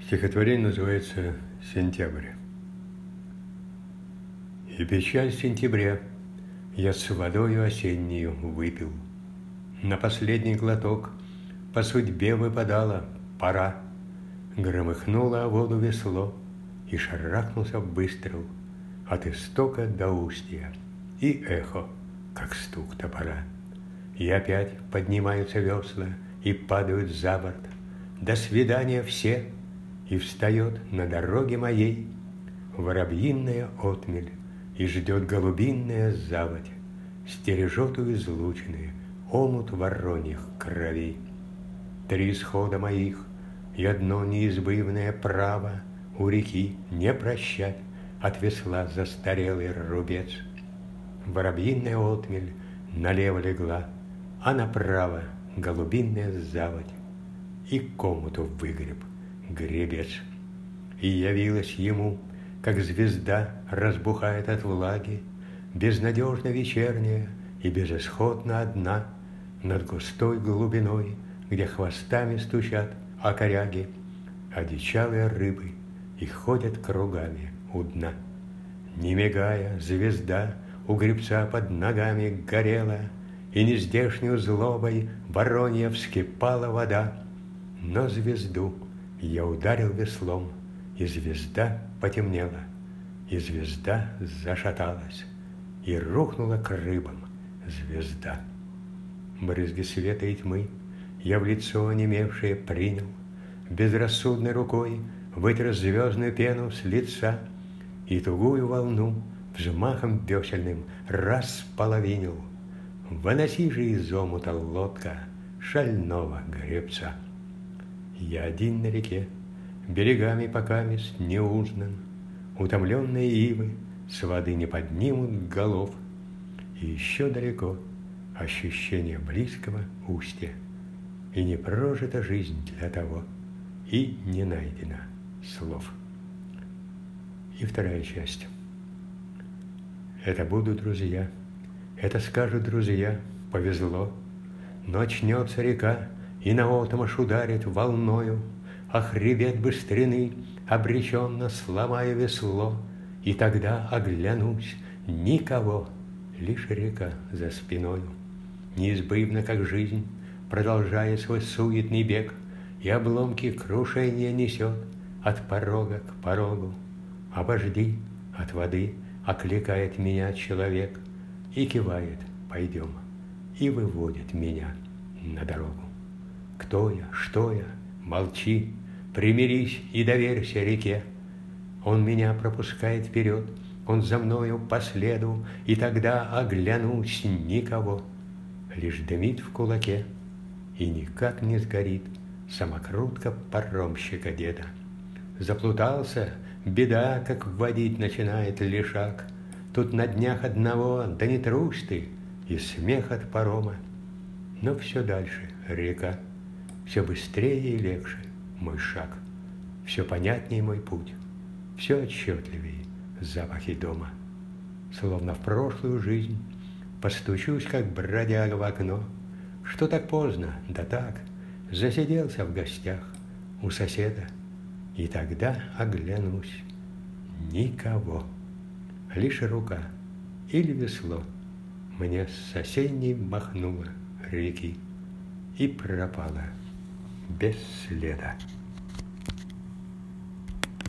Стихотворение называется «Сентябрь». И печаль сентября я с водою осеннею выпил. На последний глоток по судьбе выпадала пора. Громыхнуло о воду весло, и шарахнулся выстрел от истока до устья, и эхо, как стук топора. И опять поднимаются весла и падают за борт. До свидания все, и встает на дороге моей воробьиная отмель, и ждет голубиная заводь, стережет у излучины омут вороньих кровей. 3 исхода моих и одно неизбывное право у реки не прощать от весла застарелый рубец. Воробьиная отмель налево легла, а направо голубиная заводь, и к омуту выгреб гребец. И явилась ему, как звезда разбухает от влаги, безнадежно вечерняя и безысходно одна, над густой глубиной, где хвостами стучат окоряги, одичалые рыбы и ходят кругами у дна. Не мигая, звезда у гребца под ногами горела, и нездешнюю злобой воронья вскипала вода. Но звезду я ударил веслом, и звезда потемнела, и звезда зашаталась, и рухнула к рыбам звезда. Брызги света и тьмы я в лицо онемевшее принял, безрассудной рукой вытер звездную пену с лица, и тугую волну взмахом весельным располовинил. Выноси же из омута лодка шального гребца. Я один на реке, берегами покамест не узнан, утомленные ивы с воды не поднимут голов, и еще далеко ощущение близкого устья, и не прожита жизнь для того, и не найдено слов. И вторая часть. Это будут друзья, это скажут друзья, повезло, но очнется река и наотмашь ударит волною, а хребет быстрины обреченно сломая весло, и тогда оглянусь, никого, лишь река за спиною. Неизбывно, как жизнь, продолжая свой суетный бег, и обломки крушения несет от порога к порогу. Обожди, от воды окликает меня человек и кивает «пойдем», и выводит меня на дорогу. Кто я, что я? Молчи, примирись и доверься реке. Он меня пропускает вперед, он за мною по следу, и тогда оглянусь, никого, лишь дымит в кулаке, и никак не сгорит самокрутка паромщика деда. Заплутался, беда, как вводить начинает лишак. Тут на днях одного, да не трусь ты, и смех от парома. Но все дальше река, все быстрее и легче мой шаг, все понятнее мой путь, все отчетливее запахи дома. Словно в прошлую жизнь постучусь, как бродяга в окно. Что так поздно? Да так, засиделся в гостях у соседа, и тогда оглянусь. Никого, лишь рука или весло мне с соседней махнула реки и пропала без следа.